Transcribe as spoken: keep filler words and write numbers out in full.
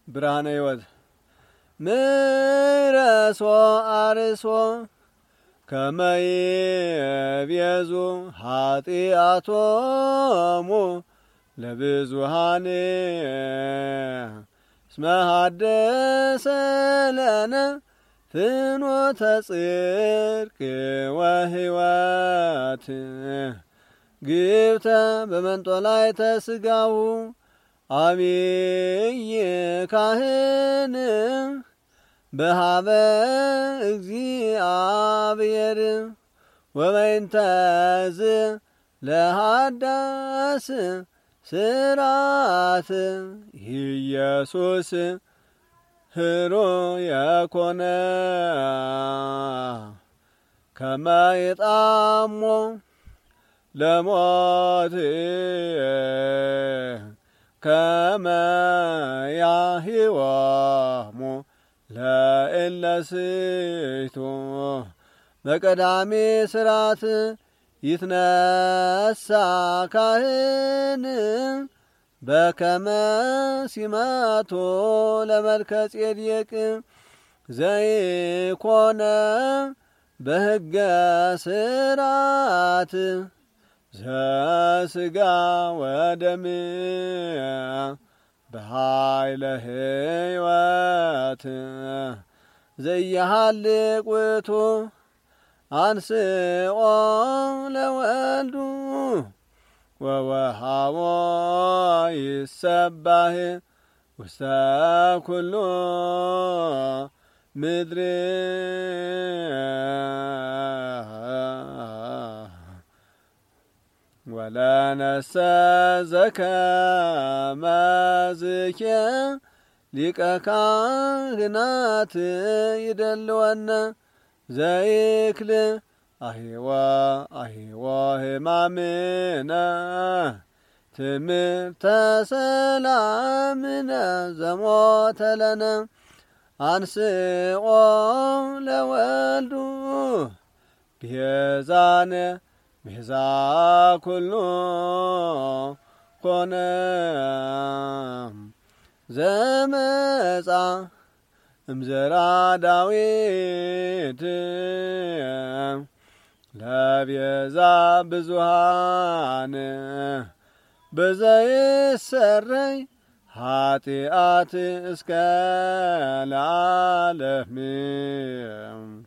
ብርሃነ ሕይወት ምረሶ አርሶ ከመይቤዙ ኃጢአቶሙ ለብዙሃን እስመ ሐደሰ ለነ ፍኖተ ጽድቅ ወሕይወት ግብተ በመንጦላዕተ ሥጋሁ አብይ ካህን በሃበ እግዚአብሔር ወበይንተዝ ለሃዳስ ስራት ኢየሱስ ህሩይ የኮነ ከመ ይጣሞ ለሞት ከመ ያህይዎሙ ለእለ ስቱ በቀዳሜ ስራት ይትነሳ ካህን በከመ ሲመቶ ለመልከ ጼዴቅ ዘይኮነ በሕገ ስራት ዘሥጋ ወደም በኃይለ ሕይወት ዘያሃልቅ ውእቱ አንስኦ ለወልዱ ወወሃቦ ይሰባህ ውስተ ኩሉ ምድር ወለነሰ ዘከመ ዝኬ ሊቀ ካህናት ይደልወነ ዘይክል አሂወ አሂወ ሕማምነ ትምህርተ ሰላምነ ዘሞተ ለነ አንስኦ ለወልዱ ቤዛነ ቤዛ ኩሉ ኮነ ዘመጻ እምዘራ ዳዊት ለቤዛ ብዙሃን በዘይሰረይ ኃጢአት እስከ ለዓለም